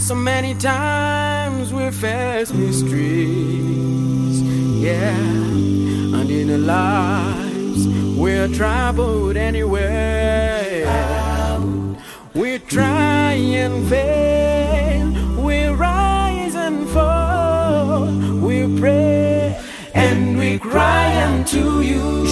So many times we face mysteries, yeah, and in our lives we're troubled anyway. We try and fail, we rise and fall, we pray and we cry unto you.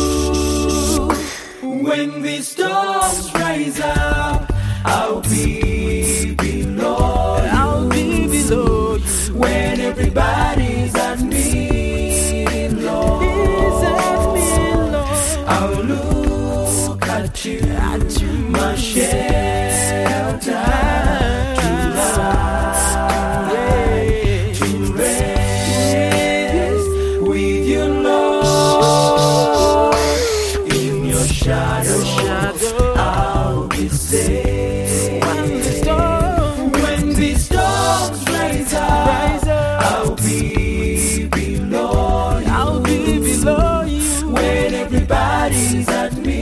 When the storms rise up, I'll be below you. I'll be below you. When everybody's at me, Lord, I'll look at you, my shelter, to lie, to rest with you, Lord. In your shadow, I'll be safe. When the storms rise up, I'll be below you. I'll be below you. When everybody's at me,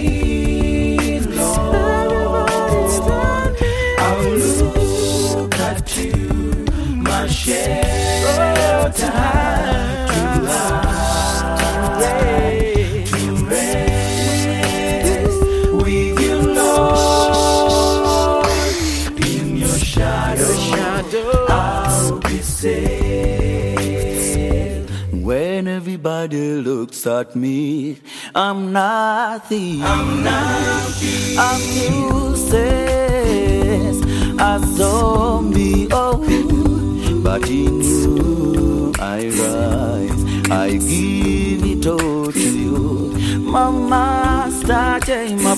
Lord, I'll look at you, my shelter, to lie, to rest with you, Lord. In your shadow, I'll be safe. When everybody looks at me, I'm nothing. I'm useless, a zombie. Oh, but in you I rise. I give it all to you, my master, change my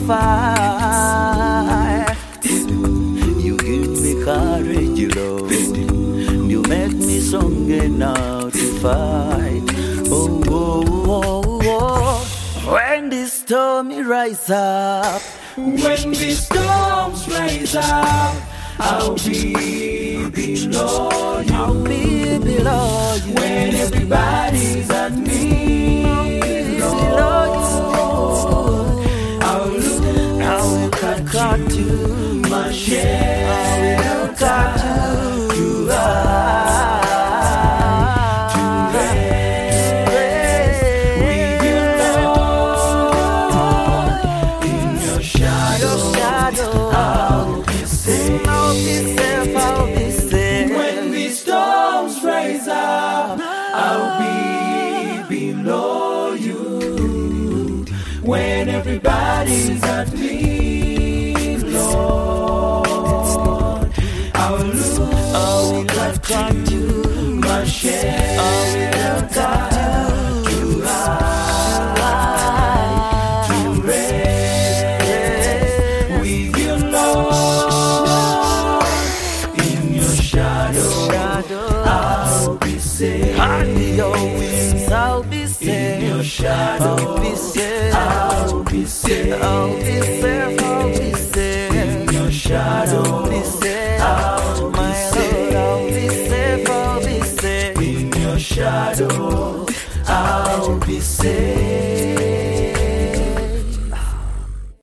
profile. You give me courage, Lord. You make me stronger now to fight. Oh, oh, oh, oh. When the storm rise up, When the storms rise up, I'll be below you. I'll be below you. When everybody's at me, Lord, I'll look at you, my shelter, to lie, to rest with you, Lord. In your shadow, I'll be safe. I'll be safe, I'll be safe. When the storms rise up, I'll be below you. When everybody's at me, Lord, I'll look at you, my shelter, to lie, to rest with you, Lord. In your shadow, I'll be safe. Under your wings, I'll be safe. In your shadow, I'll be safe. I'll be safe. I'll be safe.